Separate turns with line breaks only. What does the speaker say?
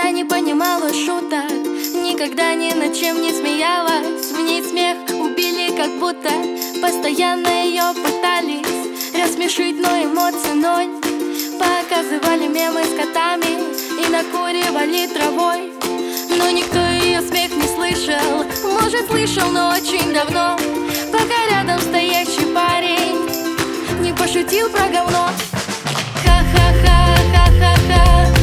Я не понимала шуток, никогда ни над чем не смеялась. В ней смех убили, как будто постоянно ее пытались рассмешить, но эмоций ноль. Показывали мемы с котами и накуривали травой, но никто ее смех не слышал. Может, слышал, но очень давно, пока рядом стоящий парень не пошутил про говно. Ха-ха-ха, ха-ха-ха.